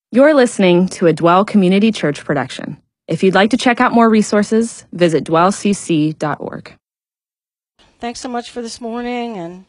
You're listening to a Dwell Community Church production. If you'd like to check out more resources, visit dwellcc.org. Thanks so much for this morning, and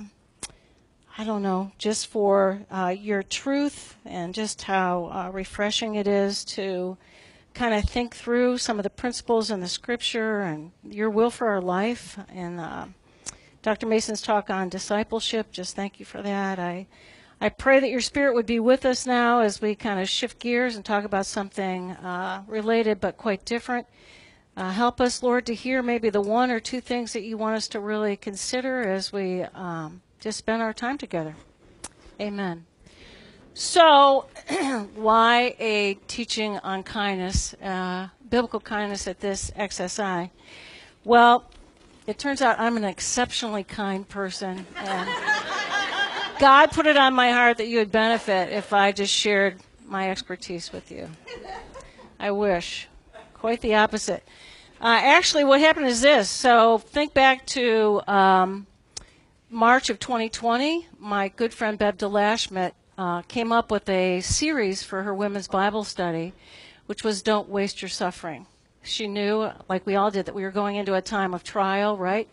I don't know, just for your truth and just how refreshing it is to kind of think through some of the principles in the Scripture and your will for our life. And Dr. Mason's talk on discipleship, just thank you for that. I pray that your Spirit would be with us now as we kind of shift gears and talk about something related but quite different. Help us, Lord, to hear maybe the one or two things that you want us to really consider as we just spend our time together. Amen. So, why a teaching on kindness, biblical kindness at this XSI? Well, it turns out I'm an exceptionally kind person, and God put it on my heart that you would benefit if I just shared my expertise with you. I wish. Quite the opposite. Actually, what happened is this. So think back to March of 2020. My good friend Bev DeLashmet came up with a series for her women's Bible study, which was Don't Waste Your Suffering. She knew, like we all did, that we were going into a time of trial, right?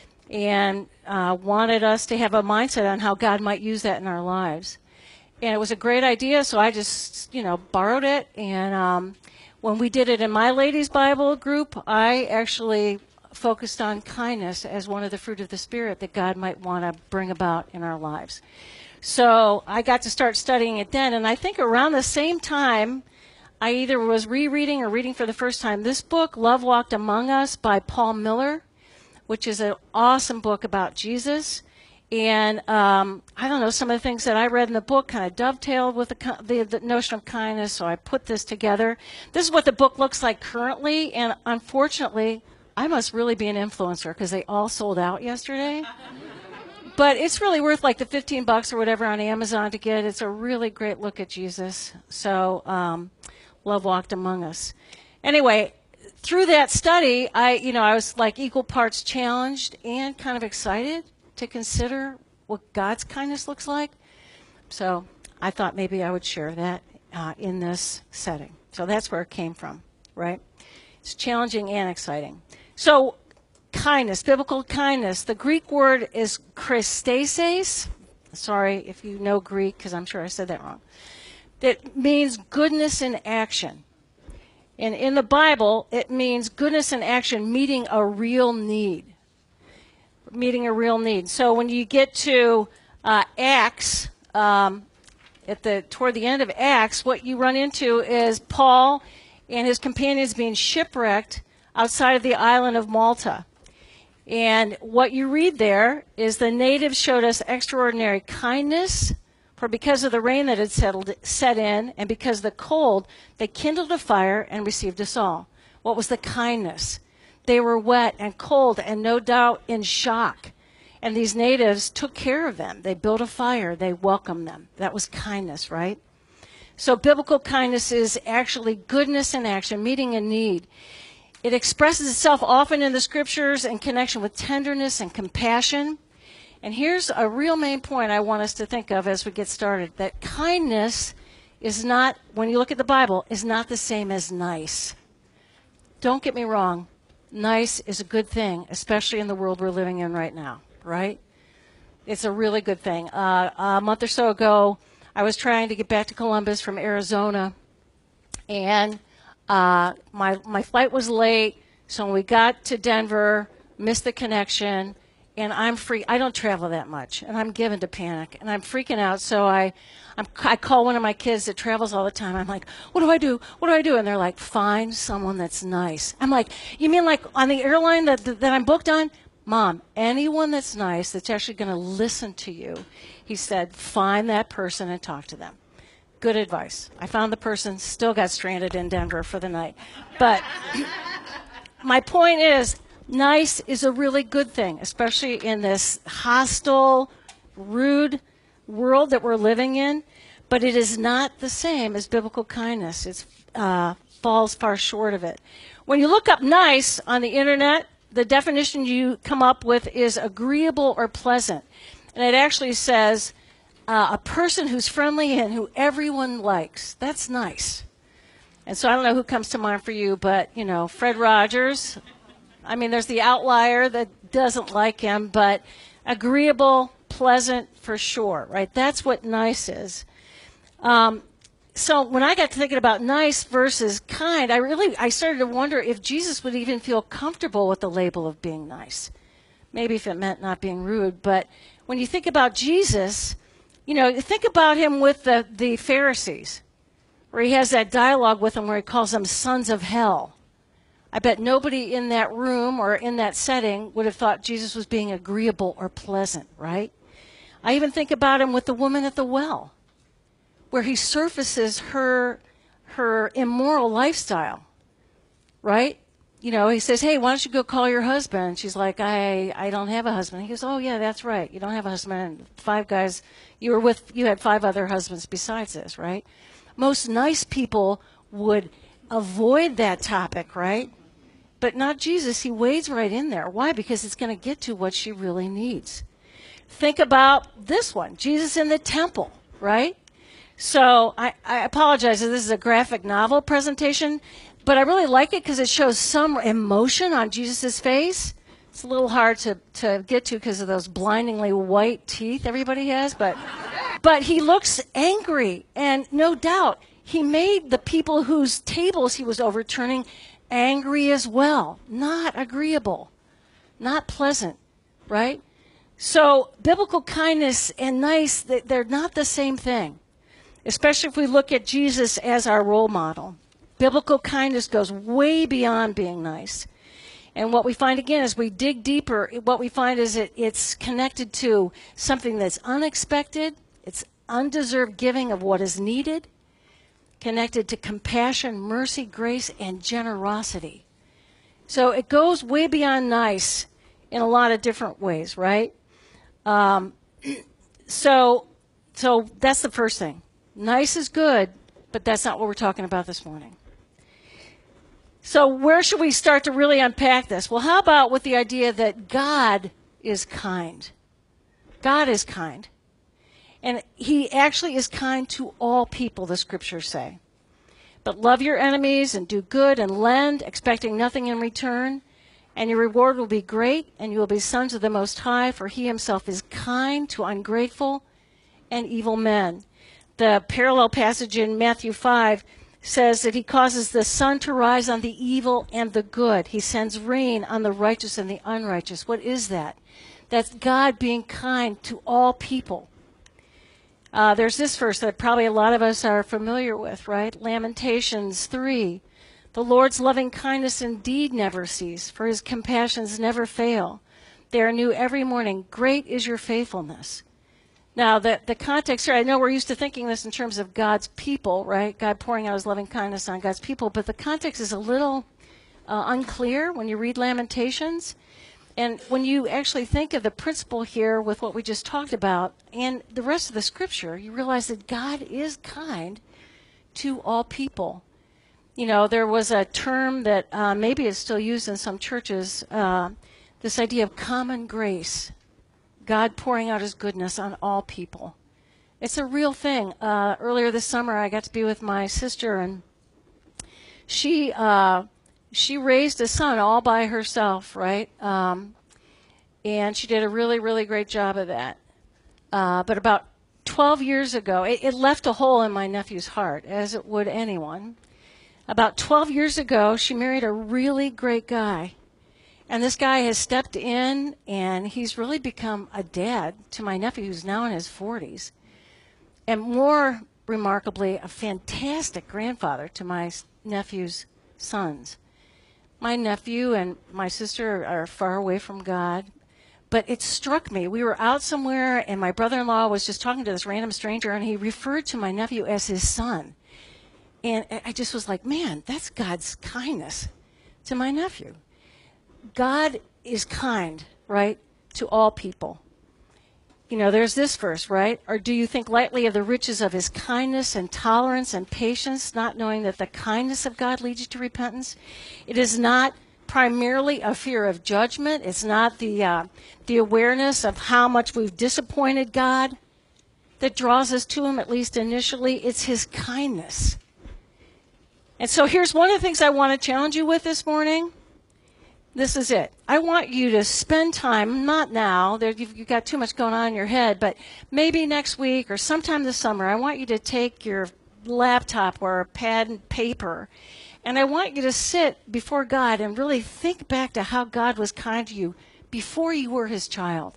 And wanted us to have a mindset on how God might use that in our lives. And it was a great idea, so I just, borrowed it. And when we did it in my ladies' Bible group, I actually focused on kindness as one of the fruit of the Spirit that God might want to bring about in our lives. So I got to start studying it then, and I think around the same time, I either was rereading or reading for the first time this book, Love Walked Among Us by Paul Miller, which is an awesome book about Jesus. And I don't know, some of the things that I read in the book kind of dovetailed with the notion of kindness, so I put this together. This is what the book looks like currently, and unfortunately, I must really be an influencer because they all sold out yesterday. But it's really worth like the $15 or whatever on Amazon to get. It's a really great look at Jesus. So, Love Walked Among Us. Anyway, through that study, I was like equal parts challenged and kind of excited to consider what God's kindness looks like. So I thought maybe I would share that in this setting. So that's where it came from, right? It's challenging and exciting. So kindness, biblical kindness. The Greek word is Christeses. Sorry if you know Greek, because I'm sure I said that wrong. It means goodness in action. And in the Bible, it means goodness in action, meeting a real need. Meeting a real need. So when you get to Acts, toward the end of Acts, what you run into is Paul and his companions being shipwrecked outside of the island of Malta. And what you read there is the natives showed us extraordinary kindness, for because of the rain that had set in, and because of the cold, they kindled a fire and received us all. What was the kindness? They were wet and cold and no doubt in shock. And these natives took care of them. They built a fire. They welcomed them. That was kindness, right? So biblical kindness is actually goodness in action, meeting a need. It expresses itself often in the Scriptures in connection with tenderness and compassion. And here's a real main point I want us to think of as we get started, that kindness is not, when you look at the Bible, is not the same as nice. Don't get me wrong. Nice is a good thing, especially in the world we're living in right now, right? It's a really good thing. A month or so ago, I was trying to get back to Columbus from Arizona, and my flight was late, so when we got to Denver, missed the connection, and I don't travel that much, and I'm given to panic, and I'm freaking out, so I call one of my kids that travels all the time. I'm like, what do I do? What do I do? And they're like, find someone that's nice. I'm like, you mean like on the airline that I'm booked on? Mom, anyone that's nice, that's actually going to listen to you. He said, find that person and talk to them. Good advice. I found the person, still got stranded in Denver for the night. But my point is, nice is a really good thing, especially in this hostile, rude world that we're living in. But it is not the same as biblical kindness. It falls far short of it. When you look up nice on the internet, the definition you come up with is agreeable or pleasant. And it actually says a person who's friendly and who everyone likes. That's nice. And so I don't know who comes to mind for you, but, Fred Rogers. I mean, there's the outlier that doesn't like him, but agreeable, pleasant for sure, right? That's what nice is. So when I got to thinking about nice versus kind, I started to wonder if Jesus would even feel comfortable with the label of being nice. Maybe if it meant not being rude. But when you think about Jesus, think about him with the Pharisees, where he has that dialogue with them where he calls them sons of hell. I bet nobody in that room or in that setting would have thought Jesus was being agreeable or pleasant, right? I even think about him with the woman at the well, where he surfaces her immoral lifestyle, right? He says, hey, why don't you go call your husband? She's like, I don't have a husband. He goes, oh, yeah, that's right. You don't have a husband. 5 guys you had 5 other husbands besides this, right? Most nice people would avoid that topic, right? But not Jesus. He wades right in there. Why? Because it's going to get to what she really needs. Think about this one, Jesus in the temple, right? So I apologize if this is a graphic novel presentation, but I really like it because it shows some emotion on Jesus' face. It's a little hard to get to because of those blindingly white teeth everybody has, but he looks angry, and no doubt he made the people whose tables he was overturning angry as well, not agreeable, not pleasant, right? So biblical kindness and nice, they're not the same thing, especially if we look at Jesus as our role model. Biblical kindness goes way beyond being nice. And what we find, again, as we dig deeper, what we find is it's connected to something that's unexpected. It's undeserved giving of what is needed, connected to compassion, mercy, grace, and generosity. So it goes way beyond nice in a lot of different ways, right? So that's the first thing. Nice is good, but that's not what we're talking about this morning. So where should we start to really unpack this? Well, how about with the idea that God is kind? God is kind. And he actually is kind to all people, the scriptures say. But love your enemies and do good and lend, expecting nothing in return. And your reward will be great, and you will be sons of the Most High, for he himself is kind to ungrateful and evil men. The parallel passage in Matthew 5 says that he causes the sun to rise on the evil and the good. He sends rain on the righteous and the unrighteous. What is that? That's God being kind to all people. There's this verse that probably a lot of us are familiar with, right? Lamentations 3. The Lord's loving kindness indeed never cease, for his compassions never fail. They are new every morning. Great is your faithfulness. Now, the context here, I know we're used to thinking this in terms of God's people, right? God pouring out his loving kindness on God's people, but the context is a little unclear when you read Lamentations. And when you actually think of the principle here with what we just talked about and the rest of the scripture, you realize that God is kind to all people. There was a term that maybe is still used in some churches, this idea of common grace. God pouring out his goodness on all people. It's a real thing. Earlier this summer, I got to be with my sister, and she raised a son all by herself, right? And she did a really, really great job of that. But about 12 years ago, it left a hole in my nephew's heart, as it would anyone. About 12 years ago, she married a really great guy. And this guy has stepped in, and he's really become a dad to my nephew, who's now in his 40s. And more remarkably, a fantastic grandfather to my nephew's sons. My nephew and my sister are far away from God. But it struck me. We were out somewhere, and my brother-in-law was just talking to this random stranger, and he referred to my nephew as his son. And I just was like, man, that's God's kindness to my nephew. God is kind, right, to all people. There's this verse, right? Or do you think lightly of the riches of his kindness and tolerance and patience, not knowing that the kindness of God leads you to repentance? It is not primarily a fear of judgment. It's not the awareness of how much we've disappointed God. that draws us to him, at least initially. It's his kindness. And so here's one of the things I want to challenge you with this morning. This is it. I want you to spend time, not now, you've got too much going on in your head, but maybe next week or sometime this summer, I want you to take your laptop or a pad and paper, and I want you to sit before God and really think back to how God was kind to you before you were his child.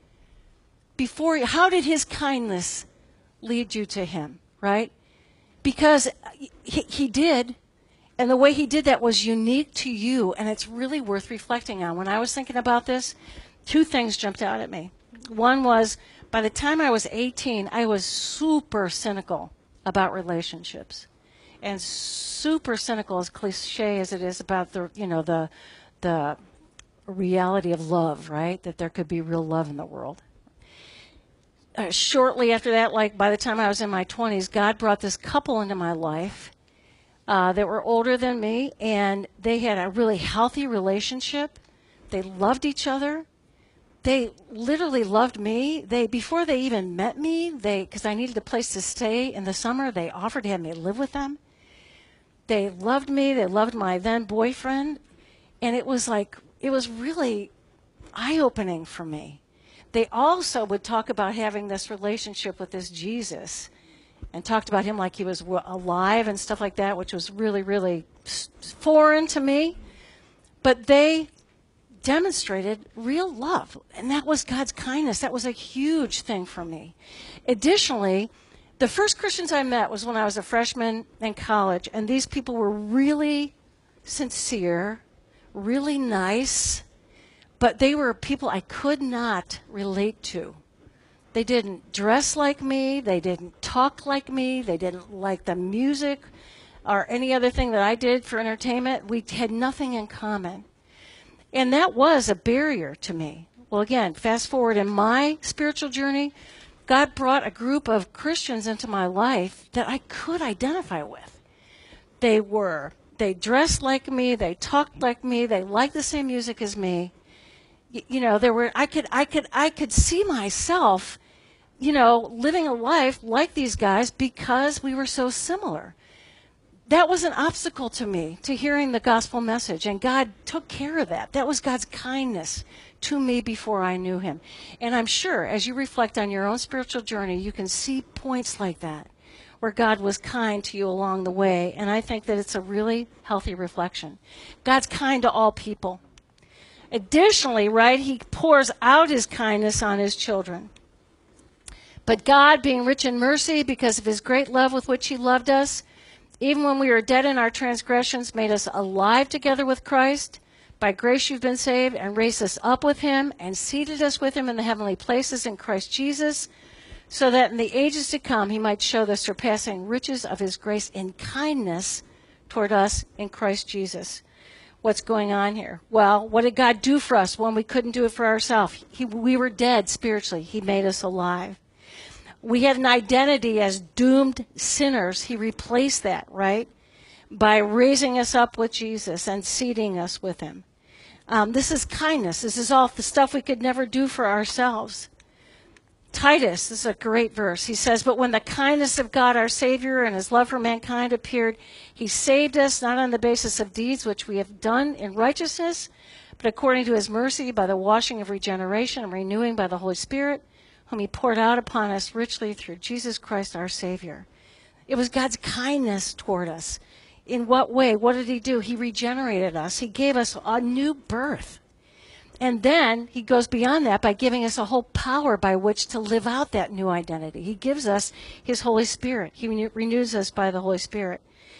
How did his kindness lead you to him, right? Because he did. And the way he did that was unique to you, and it's really worth reflecting on. When I was thinking about this, two things jumped out at me. One was, by the time I was 18, I was super cynical about relationships. And super cynical, as cliche as it is, about the reality of love, right? That there could be real love in the world. Shortly after that, like by the time I was in my 20s, God brought this couple into my life that were older than me, and they had a really healthy relationship. They loved each other. They literally loved me. Before they even met me, because I needed a place to stay in the summer, they offered to have me live with them. They loved me. They loved my then boyfriend, and it was really eye-opening for me. They also would talk about having this relationship with this Jesus, and talked about him like he was alive and stuff like that, which was really, really foreign to me. But they demonstrated real love, and that was God's kindness. That was a huge thing for me. Additionally, the first Christians I met was when I was a freshman in college, and these people were really sincere, really nice, but they were people I could not relate to. They didn't dress like me. They didn't talk like me. They didn't like the music or any other thing that I did for entertainment. We had nothing in common. And that was a barrier to me. Well, again, fast forward in my spiritual journey, God brought a group of Christians into my life that I could identify with. They dressed like me. They talked like me. They liked the same music as me. I could see myself living a life like these guys because we were so similar. That was an obstacle to me, to hearing the gospel message, and God took care of that. That was God's kindness to me before I knew him. And I'm sure as you reflect on your own spiritual journey, you can see points like that where God was kind to you along the way, and I think that it's a really healthy reflection. God's kind to all people. Additionally, right, he pours out his kindness on his children. But God, being rich in mercy, because of his great love with which he loved us, even when we were dead in our transgressions, made us alive together with Christ. By grace you've been saved, and raised us up with him, and seated us with him in the heavenly places in Christ Jesus, so that in the ages to come he might show the surpassing riches of his grace in kindness toward us in Christ Jesus. What's going on here? Well, what did God do for us when we couldn't do it for ourselves? We were dead spiritually. He made us alive. We had an identity as doomed sinners. He replaced that, right, by raising us up with Jesus and seating us with him. This is kindness. This is all the stuff we could never do for ourselves. Titus, this is a great verse. He says, but when the kindness of God our Savior and his love for mankind appeared, he saved us not on the basis of deeds which we have done in righteousness, but according to his mercy by the washing of regeneration and renewing by the Holy Spirit, whom he poured out upon us richly through Jesus Christ our Savior. It was God's kindness toward us. In what way? What did he do? He regenerated us. He gave us a new birth. And then he goes beyond that by giving us a whole power by which to live out that new identity. He gives us his Holy Spirit. He renews us by the Holy Spirit.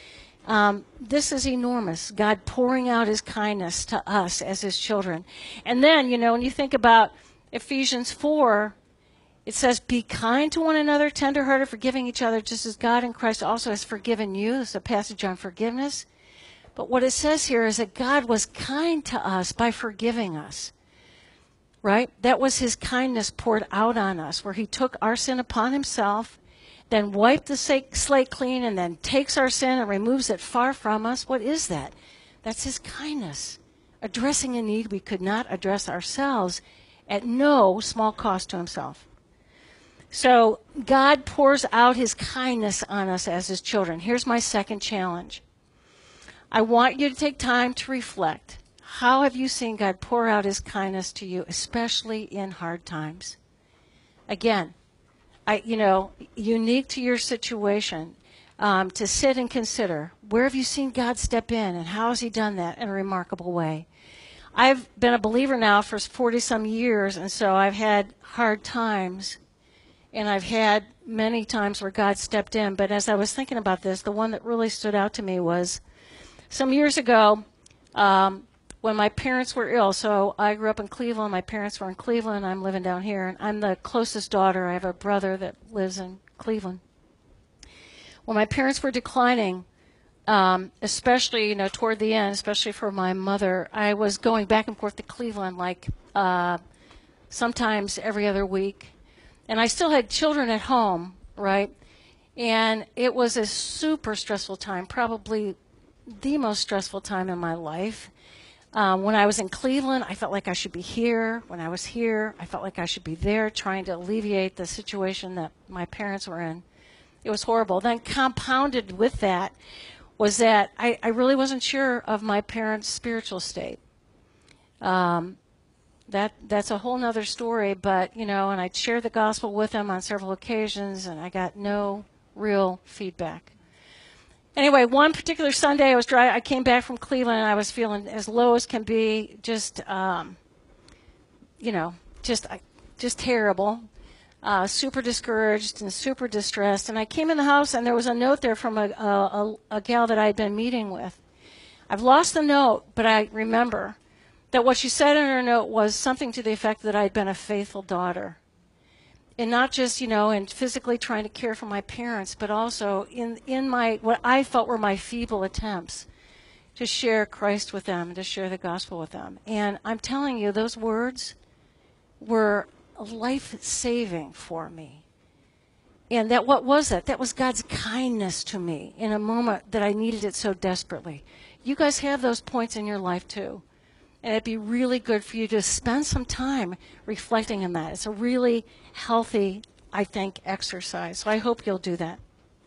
This is enormous. God pouring out his kindness to us as his children. And then, when you think about Ephesians 4, it says, be kind to one another, tenderhearted, forgiving each other, just as God in Christ also has forgiven you. It's a passage on forgiveness. But what it says here is that God was kind to us by forgiving us, right? That was his kindness poured out on us, where he took our sin upon himself, then wiped the slate clean, and then takes our sin and removes it far from us. What is that? That's his kindness, addressing a need we could not address ourselves at no small cost to himself. So God pours out his kindness on us as his children. Here's my second challenge. I want you to take time to reflect. How have you seen God pour out his kindness to you, especially in hard times? Again, unique to your situation, to sit and consider, where have you seen God step in and how has he done that in a remarkable way? I've been a believer now for 40-some years, and so I've had hard times, and I've had many times where God stepped in. But as I was thinking about this, the one that really stood out to me was some years ago when my parents were ill. So I grew up in Cleveland. My parents were in Cleveland. I'm living down here, and I'm the closest daughter. I have a brother that lives in Cleveland. When my parents were declining, especially, toward the end, especially for my mother, I was going back and forth to Cleveland like sometimes every other week. And I still had children at home, right? And it was a super stressful time, probably the most stressful time in my life. When I was in Cleveland, I felt like I should be here. When I was here, I felt like I should be there trying to alleviate the situation that my parents were in. It was horrible. Then compounded with that was that I really wasn't sure of my parents' spiritual state. That's a whole nother story, but, and I shared the gospel with them on several occasions, and I got no real feedback. Anyway, one particular Sunday I came back from Cleveland, and I was feeling as low as can be, just terrible, super discouraged and super distressed. And I came in the house, and there was a note there from a gal that I had been meeting with. I've lost the note, but I remember that what she said in her note was something to the effect that I'd been a faithful daughter. And not just, in physically trying to care for my parents, but also in my, what I felt were my feeble attempts to share Christ with them and to share the gospel with them. And I'm telling you, those words were life-saving for me. And what was that? That was God's kindness to me in a moment that I needed it so desperately. You guys have those points in your life too. And it'd be really good for you to spend some time reflecting on that. It's a really healthy, I think, exercise. So I hope you'll do that.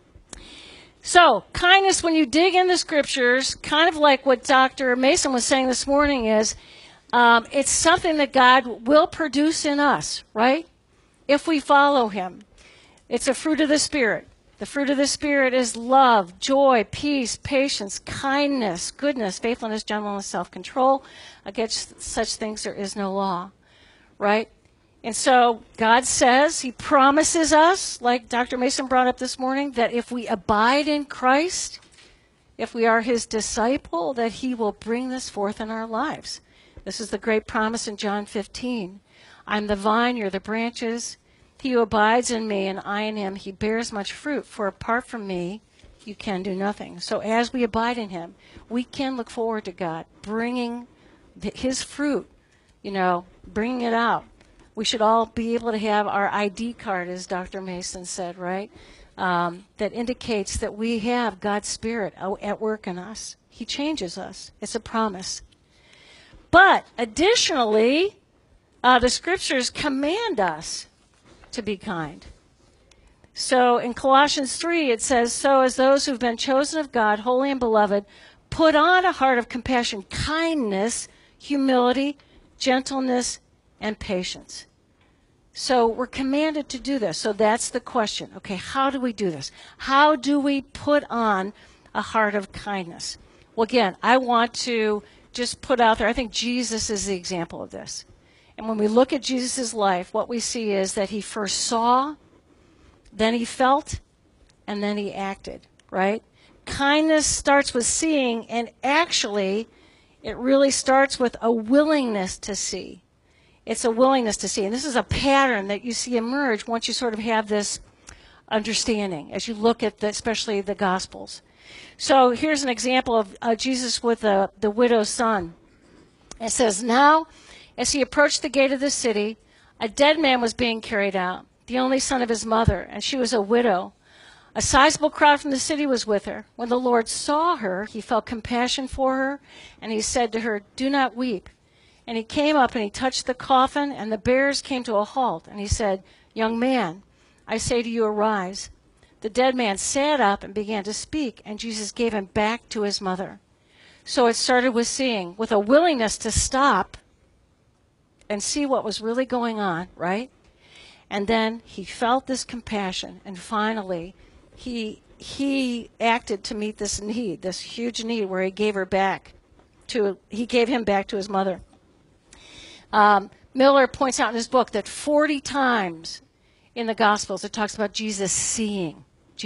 So kindness, when you dig in the scriptures, kind of like what Dr. Mason was saying this morning, is it's something that God will produce in us, right? If we follow him. It's a fruit of the Spirit. The fruit of the Spirit is love, joy, peace, patience, kindness, goodness, faithfulness, gentleness, self-control. Against such things there is no law, right? And so God says, he promises us, like Dr. Mason brought up this morning, that if we abide in Christ, if we are his disciple, that he will bring this forth in our lives. This is the great promise in John 15. I'm the vine, you're the branches. He who abides in me and I in him, he bears much fruit. For apart from me, you can do nothing. So as we abide in him, we can look forward to God bringing his fruit, bringing it out. We should all be able to have our ID card, as Dr. Mason said, right? That indicates that we have God's Spirit at work in us. He changes us. It's a promise. But additionally, the scriptures command us to be kind. So in Colossians 3, it says, so as those who've been chosen of God, holy and beloved, put on a heart of compassion, kindness, humility, gentleness, and patience. So we're commanded to do this. So that's the question. Okay, how do we do this? How do we put on a heart of kindness? Well, again, I want to just put out there, I think Jesus is the example of this. And when we look at Jesus' life, what we see is that he first saw, then he felt, and then he acted, right? Kindness starts with seeing, and actually, it really starts with a willingness to see. It's a willingness to see. And this is a pattern that you see emerge once you sort of have this understanding as you look at especially the Gospels. So here's an example of Jesus with the widow's son. It says, now, as he approached the gate of the city, a dead man was being carried out, the only son of his mother, and she was a widow. A sizable crowd from the city was with her. When the Lord saw her, he felt compassion for her, and he said to her, do not weep. And he came up and he touched the coffin, and the bearers came to a halt. And he said, young man, I say to you, arise. The dead man sat up and began to speak, and Jesus gave him back to his mother. So it started with seeing, with a willingness to stop and see what was really going on, right? And then he felt this compassion, and finally he acted to meet this need, this huge need, where he gave him back to his mother. Miller points out in his book that 40 times in the Gospels it talks about Jesus seeing,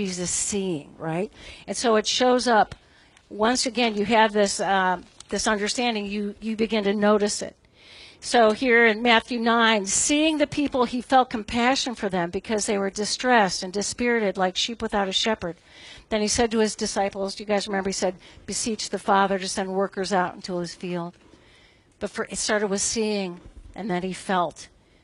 right? And so it shows up. Once again, you have this this understanding, you begin to notice it. So here in Matthew 9, seeing the people, he felt compassion for them because they were distressed and dispirited like sheep without a shepherd. Then he said to his disciples, do you guys remember, he said, beseech the Father to send workers out into his field. But it started with seeing, and then he felt.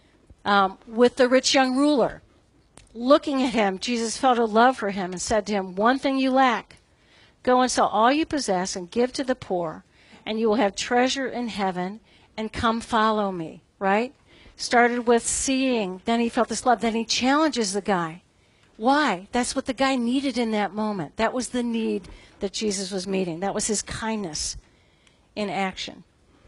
With the rich young ruler, looking at him, Jesus felt a love for him and said to him, one thing you lack. Go and sell all you possess and give to the poor, and you will have treasure in heaven, and come follow me, right? Started with seeing, then he felt this love, then he challenges the guy. Why? That's what the guy needed in that moment. That was the need that Jesus was meeting. That was his kindness in action.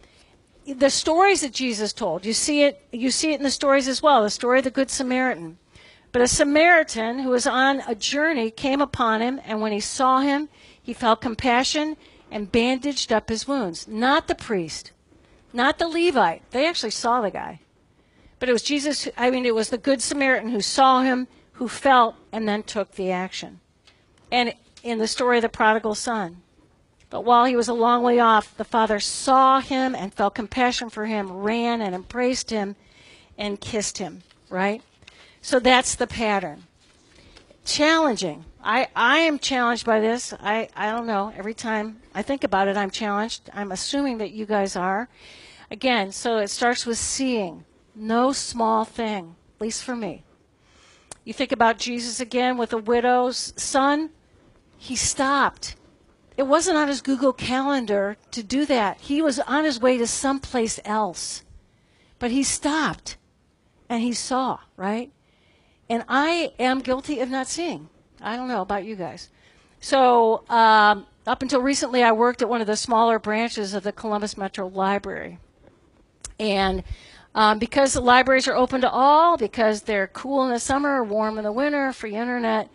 The stories that Jesus told, you see it in the stories as well, the story of the Good Samaritan. But a Samaritan who was on a journey came upon him, and when he saw him, he felt compassion and bandaged up his wounds. Not the priest, not the Levite. They actually saw the guy. But it was it was the Good Samaritan who saw him, who felt, and then took the action. And in the story of the prodigal son. But while he was a long way off, the father saw him and felt compassion for him, ran and embraced him and kissed him, right? So that's the pattern. Challenging. I am challenged by this. I don't know. Every time I think about it, I'm challenged. I'm assuming that you guys are. Again, so it starts with seeing. No small thing, at least for me. You think about Jesus again with the widow's son. He stopped. It wasn't on his Google Calendar to do that. He was on his way to someplace else. But he stopped and he saw, right? And I am guilty of not seeing. I don't know about you guys. So up until recently, I worked at one of the smaller branches of the Columbus Metro Library. And because the libraries are open to all, because they're cool in the summer, warm in the winter, free internet,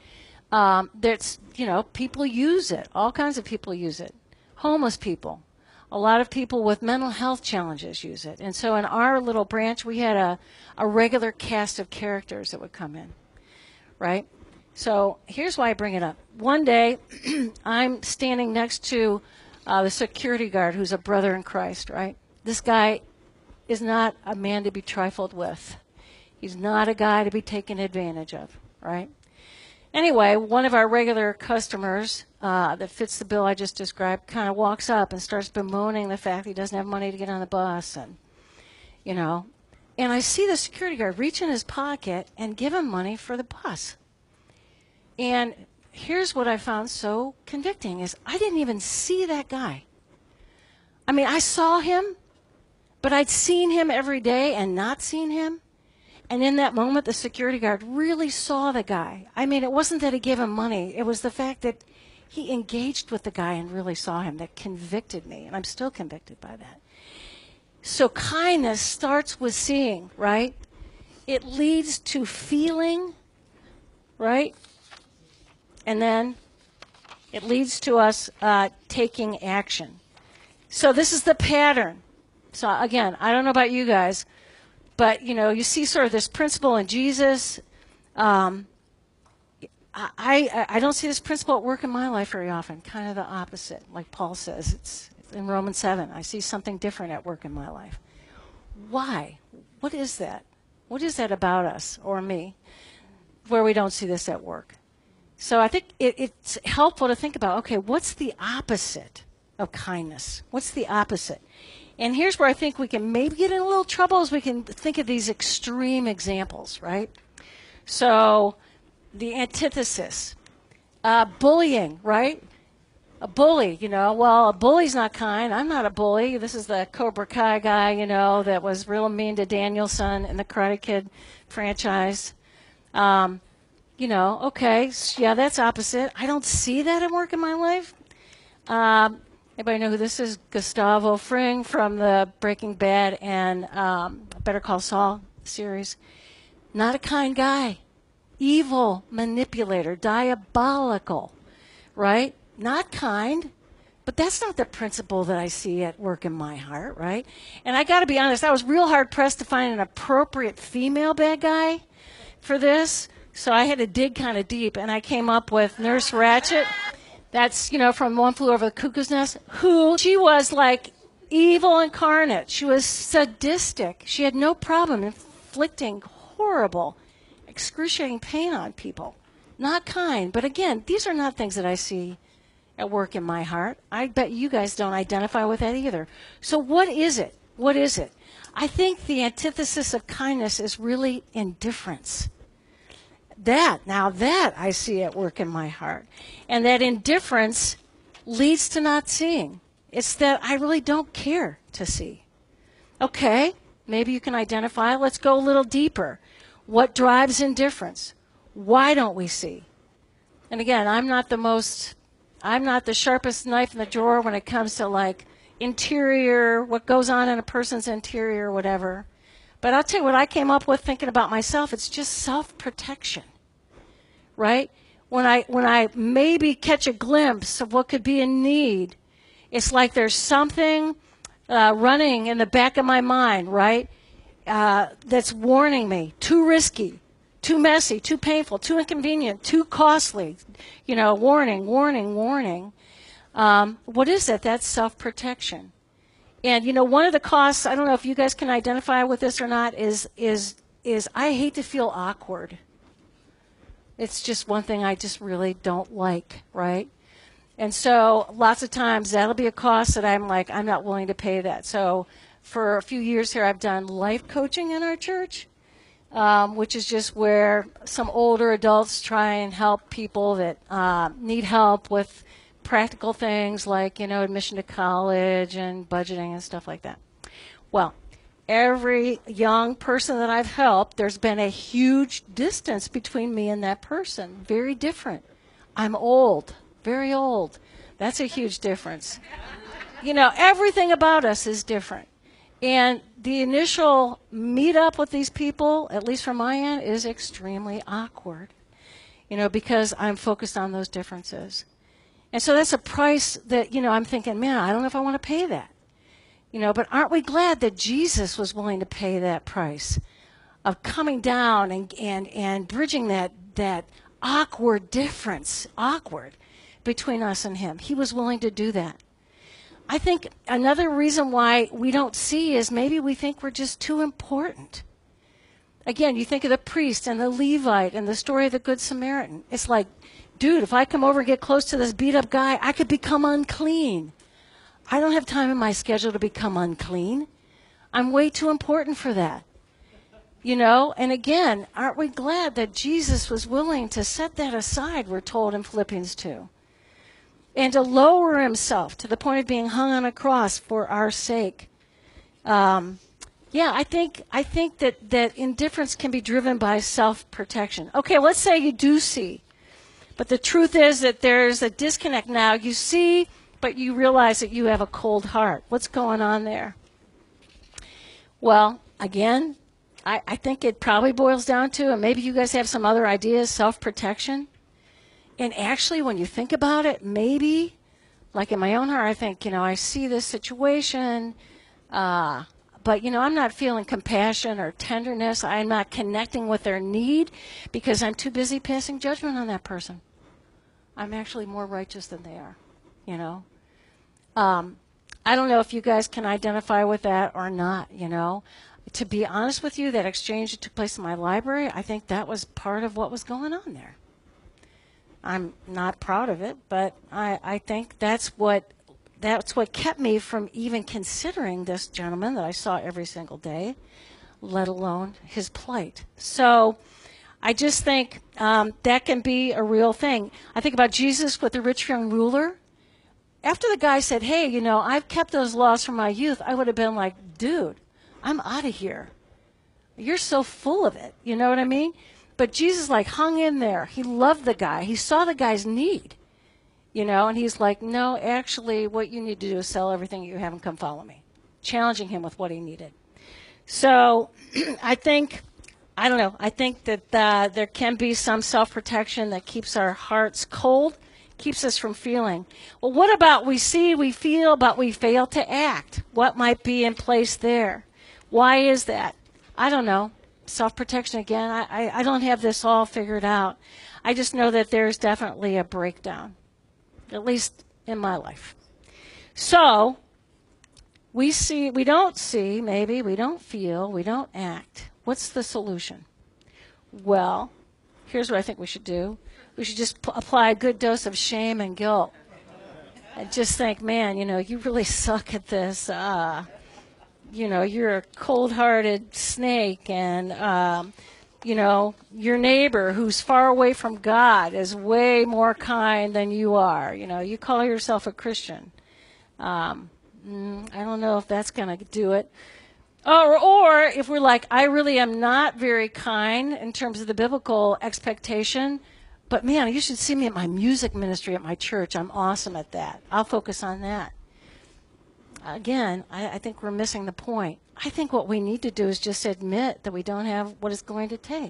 people use it. All kinds of people use it. Homeless people. A lot of people with mental health challenges use it. And so in our little branch, we had a regular cast of characters that would come in, right? So here's why I bring it up. One day, I'm standing next to the security guard who's a brother in Christ, right? This guy is not a man to be trifled with. He's not a guy to be taken advantage of, right? Anyway, one of our regular customers that fits the bill I just described kind of walks up and starts bemoaning the fact he doesn't have money to get on the bus, and I see the security guard reach in his pocket and give him money for the bus. And here's what I found so convicting is I didn't even see that guy. I mean, I saw him, but I'd seen him every day and not seen him. And in that moment, the security guard really saw the guy. I mean, it wasn't that he gave him money. It was the fact that he engaged with the guy and really saw him that convicted me. And I'm still convicted by that. So kindness starts with seeing, right? It leads to feeling, right? And then it leads to us taking action. So this is the pattern. So again, I don't know about you guys, but, you see sort of this principle in Jesus. I don't see this principle at work in my life very often, kind of the opposite. Like Paul says, it's in Romans 7. I see something different at work in my life. Why? What is that? What is that about us or me where we don't see this at work? So I think it's helpful to think about, okay, what's the opposite of kindness? What's the opposite? And here's where I think we can maybe get in a little trouble as we can think of these extreme examples, right? So the antithesis, bullying, right? A bully, a bully's not kind. I'm not a bully. This is the Cobra Kai guy, that was real mean to Danielson in the Karate Kid franchise. Okay, yeah, that's opposite. I don't see that at work in my life. Anybody know who this is? Gustavo Fring from the Breaking Bad and Better Call Saul series. Not a kind guy. Evil, manipulator, diabolical, right? Not kind. But that's not the principle that I see at work in my heart, right? And I got to be honest, I was real hard pressed to find an appropriate female bad guy for this. So I had to dig kind of deep, and I came up with Nurse Ratched. That's, from One Flew Over the Cuckoo's Nest, she was like evil incarnate. She was sadistic. She had no problem inflicting horrible, excruciating pain on people. Not kind. But again, these are not things that I see at work in my heart. I bet you guys don't identify with that either. So what is it? What is it? I think the antithesis of kindness is really indifference. That I see at work in my heart. And that indifference leads to not seeing. It's that I really don't care to see. Okay, maybe you can identify. Let's go a little deeper. What drives indifference? Why don't we see? And again, I'm not the sharpest knife in the drawer when it comes to like interior, what goes on in a person's interior, whatever. But I'll tell you what I came up with thinking about myself. It's just self-protection, right? When I maybe catch a glimpse of what could be in need, it's like there's something running in the back of my mind, right? That's warning me. Too risky, too messy, too painful, too inconvenient, too costly. Warning, warning, warning. What is that? That's self-protection. And, one of the costs, I don't know if you guys can identify with this or not, is I hate to feel awkward. It's just one thing I just really don't like, right? And so lots of times that'll be a cost that I'm like, I'm not willing to pay that. So for a few years here, I've done life coaching in our church, which is just where some older adults try and help people that need help with practical things like, admission to college and budgeting and stuff like that. Well, every young person that I've helped, there's been a huge distance between me and that person. Very different. I'm old, very old. That's a huge difference. Everything about us is different. And the initial meet up with these people, at least from my end, is extremely awkward, because I'm focused on those differences. And so that's a price that, I'm thinking, man, I don't know if I want to pay that. But aren't we glad that Jesus was willing to pay that price of coming down and bridging that awkward difference, between us and him? He was willing to do that. I think another reason why we don't see is maybe we think we're just too important. Again, you think of the priest and the Levite and the story of the Good Samaritan. It's like, dude, if I come over and get close to this beat up guy, I could become unclean. I don't have time in my schedule to become unclean. I'm way too important for that. And again, aren't we glad that Jesus was willing to set that aside, we're told in Philippians 2, and to lower himself to the point of being hung on a cross for our sake. I think that indifference can be driven by self-protection. Okay, let's say you do see. But the truth is that there's a disconnect now. You see, but you realize that you have a cold heart. What's going on there? Well, again, I think it probably boils down to, and maybe you guys have some other ideas, self-protection. And actually, when you think about it, maybe, like in my own heart, I think, I see this situation, but, I'm not feeling compassion or tenderness. I'm not connecting with their need because I'm too busy passing judgment on that person. I'm actually more righteous than they are, I don't know if you guys can identify with that or not, To be honest with you, that exchange that took place in my library, I think that was part of what was going on there. I'm not proud of it, but I think that's what kept me from even considering this gentleman that I saw every single day, let alone his plight. So I just think that can be a real thing. I think about Jesus with the rich young ruler. After the guy said, hey, I've kept those laws from my youth, I would have been like, dude, I'm out of here. You're so full of it. You know what I mean? But Jesus like hung in there. He loved the guy. He saw the guy's need, and he's like, no, actually what you need to do is sell everything you have and come follow me, challenging him with what he needed. So I think that there can be some self-protection that keeps our hearts cold, keeps us from feeling. Well, what about we see, we feel, but we fail to act? What might be in place there? Why is that? I don't know. Self-protection again. I don't have this all figured out. I just know that there's definitely a breakdown, at least in my life. So we don't see, maybe, we don't feel, we don't act. What's the solution? Well, here's what I think we should do. We should just apply a good dose of shame and guilt. And just think, man, you really suck at this. You're a cold-hearted snake, and, your neighbor who's far away from God is way more kind than you are. You call yourself a Christian. I don't know if that's going to do it. Or if we're like, I really am not very kind in terms of the biblical expectation, but man, you should see me at my music ministry at my church. I'm awesome at that. I'll focus on that. Again, I think we're missing the point. I think what we need to do is just admit that we don't have what it's going to take.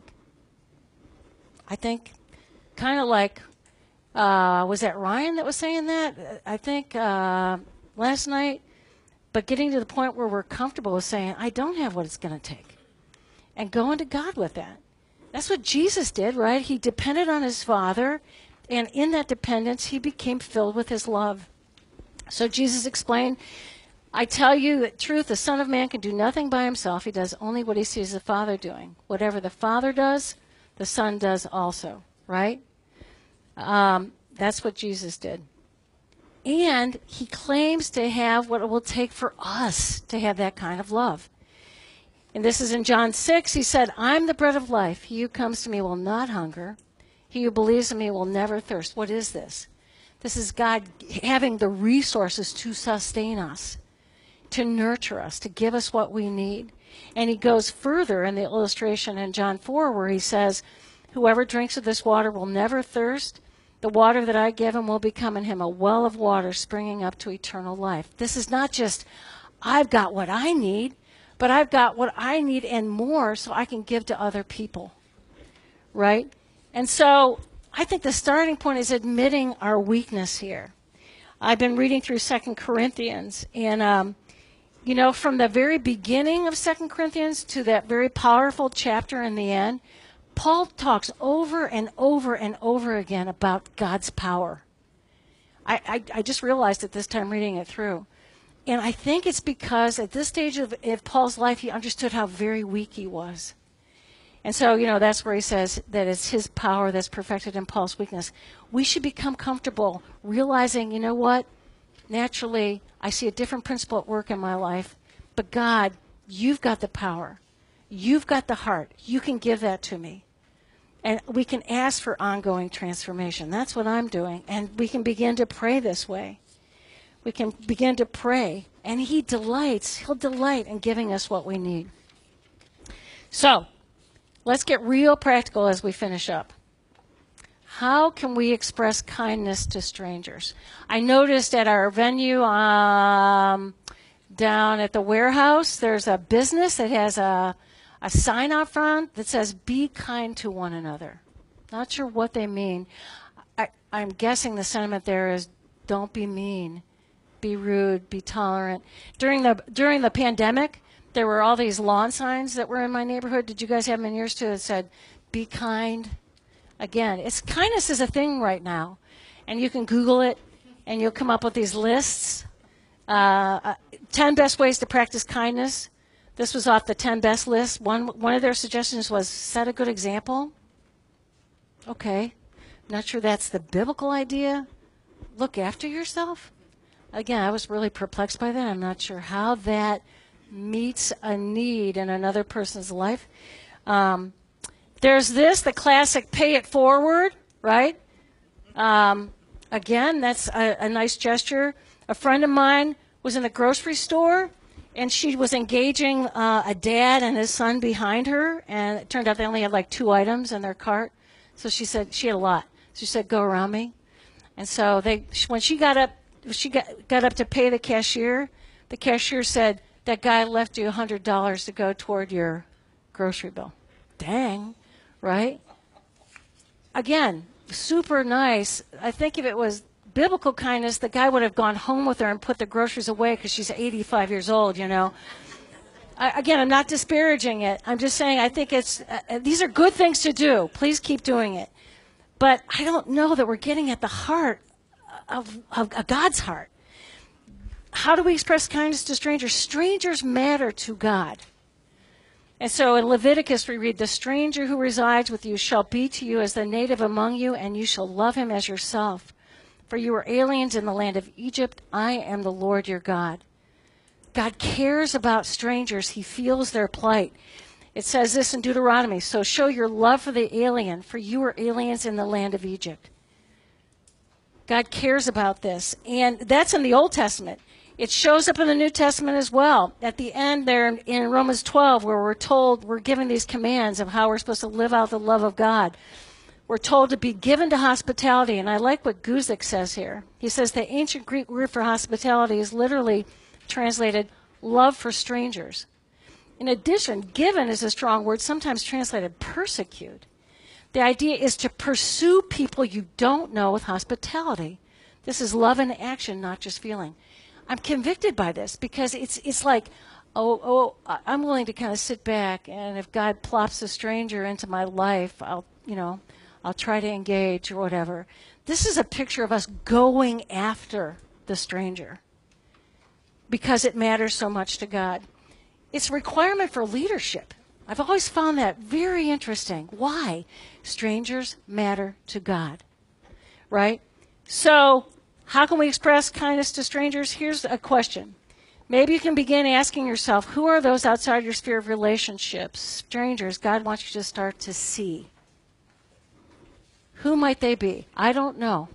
I think kind of like, was that Ryan that was saying that? I think last night, but getting to the point where we're comfortable with saying, I don't have what it's going to take, and going to God with that. That's what Jesus did, right? He depended on his Father, and in that dependence, he became filled with his love. So Jesus explained, I tell you the truth, the Son of Man can do nothing by himself. He does only what he sees the Father doing. Whatever the Father does, the Son does also, right? That's what Jesus did. And he claims to have what it will take for us to have that kind of love. And this is in John 6. He said, I'm the bread of life. He who comes to me will not hunger. He who believes in me will never thirst. What is this? This is God having the resources to sustain us, to nurture us, to give us what we need. And he goes further in the illustration in John 4 where he says, whoever drinks of this water will never thirst. The water that I give him will become in him a well of water springing up to eternal life. This is not just, I've got what I need, but I've got what I need and more so I can give to other people, right? And so I think the starting point is admitting our weakness here. I've been reading through 2 Corinthians, and from the very beginning of 2 Corinthians to that very powerful chapter in the end, Paul talks over and over and over again about God's power. I just realized it this time reading it through. And I think it's because at this stage of Paul's life, he understood how very weak he was. And so, that's where he says that it's his power that's perfected in Paul's weakness. We should become comfortable realizing, what? Naturally, I see a different principle at work in my life. But God, you've got the power. You've got the heart. You can give that to me. And we can ask for ongoing transformation. That's what I'm doing. And we can begin to pray this way. We can begin to pray. And he'll delight in giving us what we need. So, let's get real practical as we finish up. How can we express kindness to strangers? I noticed at our venue down at the warehouse, there's a business that has a sign out front that says, be kind to one another. Not sure what they mean. I'm guessing the sentiment there is, don't be mean, be rude, be tolerant. During the pandemic, there were all these lawn signs that were in my neighborhood. Did you guys have them in yours too? It said, be kind. Again, kindness is a thing right now. And you can Google it, and you'll come up with these lists. 10 best ways to practice kindness. This was off the 10 best list. One of their suggestions was set a good example. Okay. Not sure that's the biblical idea. Look after yourself. Again, I was really perplexed by that. I'm not sure how that meets a need in another person's life. There's the classic pay it forward, right? Again, that's a nice gesture. A friend of mine was in the grocery store, And she was engaging a dad and his son behind her, and it turned out they only had like 2 items in their cart. So she said, she had a lot. She said, go around me. And so when she got up to pay the cashier said, that guy left you $100 to go toward your grocery bill. Dang, right? Again, super nice. I think if it was biblical kindness, the guy would have gone home with her and put the groceries away because she's 85 years old, you know. Again, I'm not disparaging it. I'm just saying I think these are good things to do. Please keep doing it. But I don't know that we're getting at the heart of God's heart. How do we express kindness to strangers? Strangers matter to God. And so in Leviticus we read, the stranger who resides with you shall be to you as the native among you, and you shall love him as yourself. For you are aliens in the land of Egypt. I am the Lord your God. God cares about strangers. He feels their plight. It says this in Deuteronomy, so show your love for the alien, for you are aliens in the land of Egypt. God cares about this. And that's in the Old Testament. It shows up in the New Testament as well. At the end there in Romans 12, where we're given these commands of how we're supposed to live out the love of God. We're told to be given to hospitality, and I like what Guzik says here. He says the ancient Greek word for hospitality is literally translated love for strangers. In addition, given is a strong word, sometimes translated persecute. The idea is to pursue people you don't know with hospitality. This is love in action, not just feeling. I'm convicted by this because it's like, I'm willing to kind of sit back, and if God plops a stranger into my life, I'll try to engage or whatever. This is a picture of us going after the stranger because it matters so much to God. It's a requirement for leadership. I've always found that very interesting. Why? Strangers matter to God, right? So how can we express kindness to strangers? Here's a question. Maybe you can begin asking yourself, who are those outside your sphere of relationships, strangers, God wants you to start to see? Who might they be? I don't know.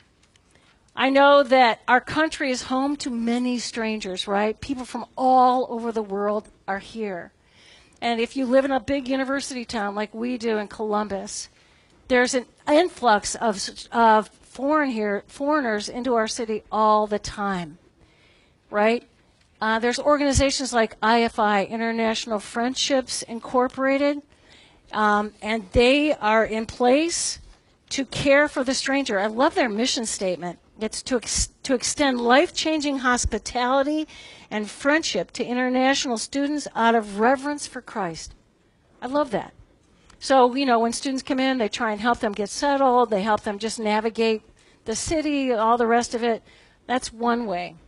I know that our country is home to many strangers, right? People from all over the world are here. And if you live in a big university town like we do in Columbus, there's an influx of foreigners into our city all the time, right? There's organizations like IFI, International Friendships Incorporated, and they are in place to care for the stranger. I love their mission statement. It's to extend life-changing hospitality and friendship to international students out of reverence for Christ. I love that. So, when students come in, they try and help them get settled. They help them just navigate the city, all the rest of it. That's one way.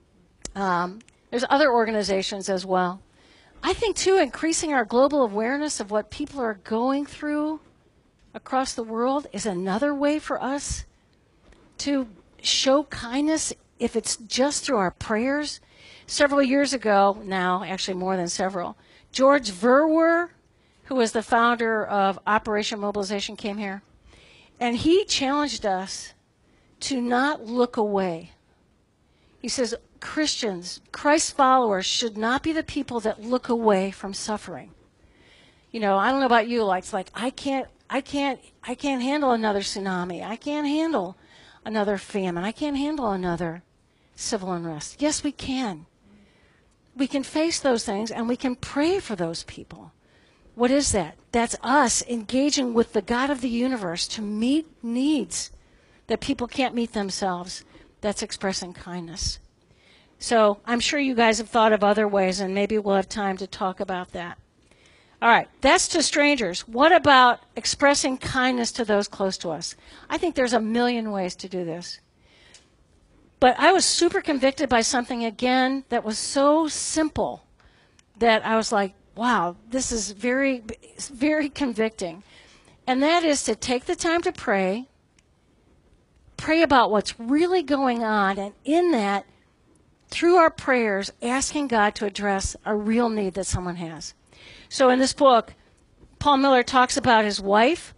There's other organizations as well. I think, too, increasing our global awareness of what people are going through across the world is another way for us to show kindness, if it's just through our prayers. Several years ago now, actually more than several, George Verwer, who was the founder of Operation Mobilization, came here. And he challenged us to not look away. He says, Christians, Christ followers, should not be the people that look away from suffering. I don't know about you, it's like I can't handle another tsunami. I can't handle another famine. I can't handle another civil unrest. Yes, we can. We can face those things, and we can pray for those people. What is that? That's us engaging with the God of the universe to meet needs that people can't meet themselves. That's expressing kindness. So I'm sure you guys have thought of other ways, and maybe we'll have time to talk about that. All right, that's to strangers. What about expressing kindness to those close to us? I think there's a million ways to do this. But I was super convicted by something, again, that was so simple that I was like, wow, this is very, very convicting. And that is to take the time to pray about what's really going on, and in that, through our prayers, asking God to address a real need that someone has. So in this book, Paul Miller talks about his wife,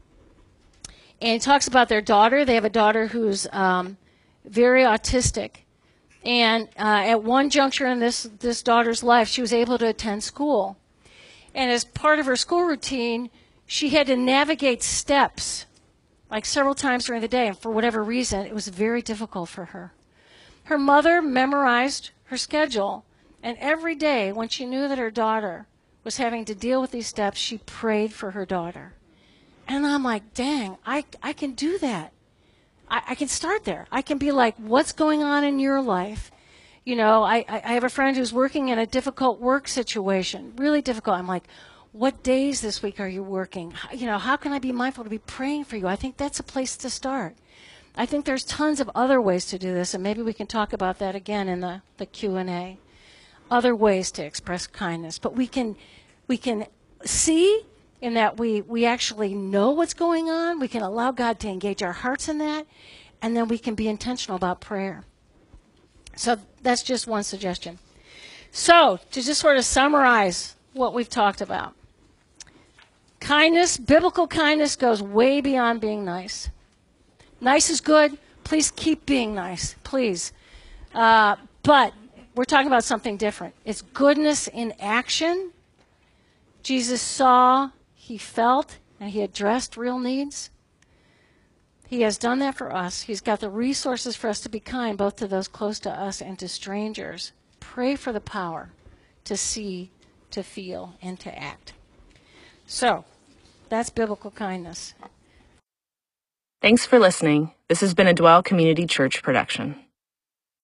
and he talks about their daughter. They have a daughter who's very autistic. And at one juncture in this daughter's life, she was able to attend school. And as part of her school routine, she had to navigate steps like several times during the day. And for whatever reason, it was very difficult for her. Her mother memorized her schedule. And every day when she knew that her daughter was having to deal with these steps, she prayed for her daughter. And I'm like, dang, I can do that. I can start there. I can be like, what's going on in your life? You know, I have a friend who's working in a difficult work situation, really difficult. I'm like, what days this week are you working? You know, how can I be mindful to be praying for you? I think that's a place to start. I think there's tons of other ways to do this, and maybe we can talk about that again in the Q&A. Other ways to express kindness. But we can see in that we actually know what's going on. We can allow God to engage our hearts in that, and then we can be intentional about prayer. So that's just one suggestion. So to just sort of summarize what we've talked about. Kindness, biblical kindness, goes way beyond being nice. Nice is good. Please keep being nice, please. But we're talking about something different. It's goodness in action. Jesus saw, he felt, and he addressed real needs. He has done that for us. He's got the resources for us to be kind, both to those close to us and to strangers. Pray for the power to see, to feel, and to act. So, that's biblical kindness. Thanks for listening. This has been a Dwell Community Church production.